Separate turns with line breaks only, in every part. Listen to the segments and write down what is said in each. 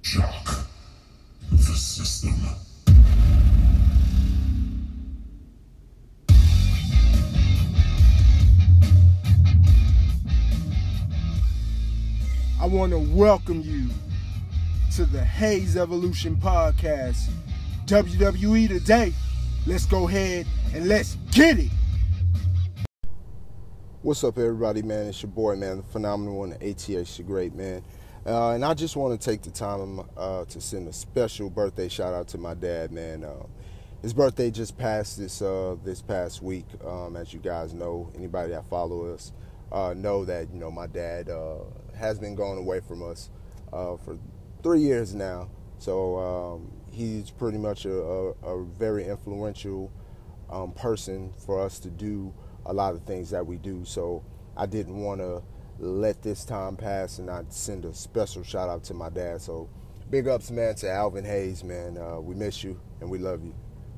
Shock the system.
I want to welcome you to the Hayes Evolution Podcast. WWE Today. Let's go ahead and let's get it. What's up, everybody, man? It's your boy, man, the phenomenal one, the ATH, the great, man. And I just want to take the time to send a special birthday shout out to my dad, man. His birthday just passed this past week. As you guys know, anybody that follow us know that my dad has been going away from us for 3 years now. So he's pretty much a very influential person for us to do a lot of things that we do. So I didn't want to let this time pass and not send a special shout out to my dad. So big ups, man, to Alvin Hayes, man. We miss you and we love you.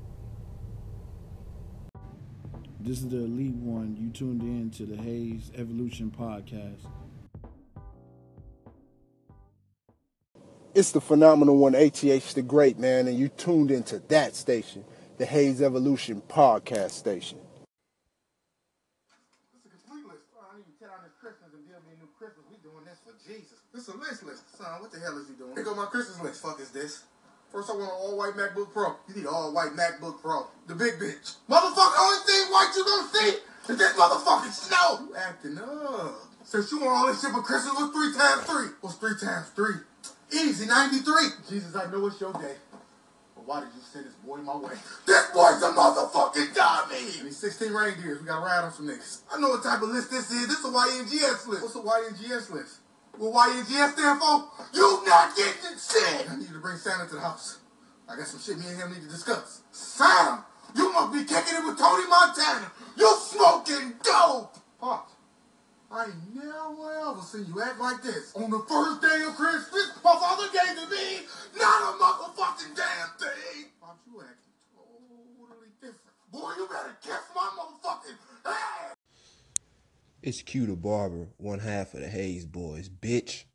This is the Elite One. You tuned in to the Hayes Evolution Podcast.
It's the phenomenal one, ATH the great, man, and you tuned into that station, the Hayes Evolution Podcast station.
This is a complete list. I need to tear down this Christmas and build me a new Christmas. We doing this for Jesus. This is a list. Son, what the hell is you doing? Here go my Christmas list. Fuck is this? First, I want an all-white MacBook Pro. You need an all-white MacBook Pro. The big bitch. Motherfucker, only thing white you gonna see is this motherfucking snow. You acting up. Since you want all this shit for Christmas, what's 3 times 3? What's 3 times 3? Easy, 93. Jesus, I know it's your day. But why did you send this boy my way? This boy's a motherfucking dummy. And he's 16 reindeers. We gotta ride on some niggas. I know what type of list this is. This is a YNGS list. What's a YNGS list? What YNGS stand for? You not getting shit. I need to bring Santa to the house. I got some shit me and him need to discuss. Santa, you must be kicking it with Tony Montana. You smoking dope. Pops, I ain't never ever seen you act like this. On the first day of Christmas, my father gave to me not a motherfucking damn thing. Pops, you acting totally different. Boy, you better kiss my motherfucking ass.
It's Q the Barber, one half of the Hayes Boys, bitch.